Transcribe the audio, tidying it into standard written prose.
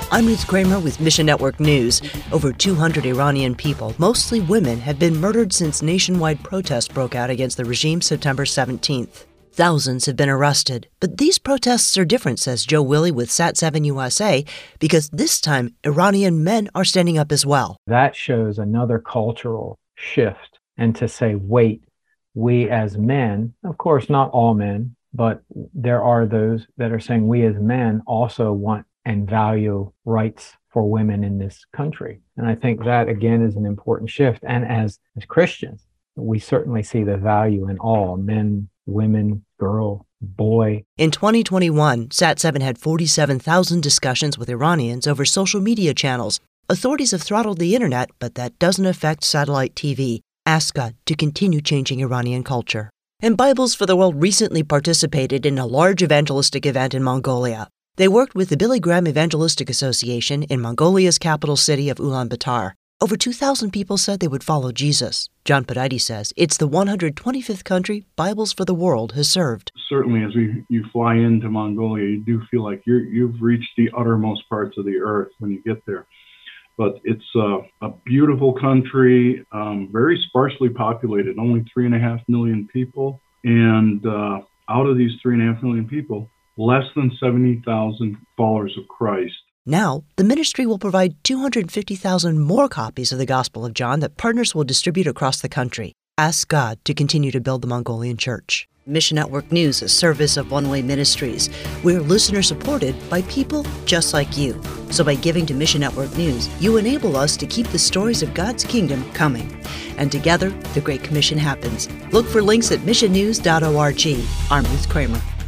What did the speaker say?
I'm Ruth Kramer with Mission Network News. Over 200 Iranian people, mostly women, have been murdered since nationwide protests broke out against the regime September 17th. Thousands have been arrested, but these protests are different, says Joe Willie with Sat7 USA, because this time Iranian men are standing up as well. That shows another cultural shift, and to say, wait, we as men, of course not all men, but there are those that are saying we as men also want and value rights for women in this country. And I think that, again, is an important shift. And as Christians, we certainly see the value in all men, women, girl, boy. In 2021, Sat7 had 47,000 discussions with Iranians over social media channels. Authorities have throttled the internet, but that doesn't affect satellite TV. Ask God to continue changing Iranian culture. And Bibles for the World recently participated in a large evangelistic event in Mongolia. They worked with the Billy Graham Evangelistic Association in Mongolia's capital city of Ulaanbaatar. Over 2,000 people said they would follow Jesus. John Podide says it's the 125th country Bibles for the World has served. Certainly, as you fly into Mongolia, you do feel like you've reached the uttermost parts of the earth when you get there. But it's a beautiful country, very sparsely populated, only 3.5 million people. And out of these 3.5 million people, less than 70,000 followers of Christ. Now, the ministry will provide 250,000 more copies of the Gospel of John that partners will distribute across the country. Ask God to continue to build the Mongolian church. Mission Network News, a service of One Way Ministries. We're listener-supported by people just like you. So by giving to Mission Network News, you enable us to keep the stories of God's kingdom coming. And together, the Great Commission happens. Look for links at missionnews.org. I'm Ruth Kramer.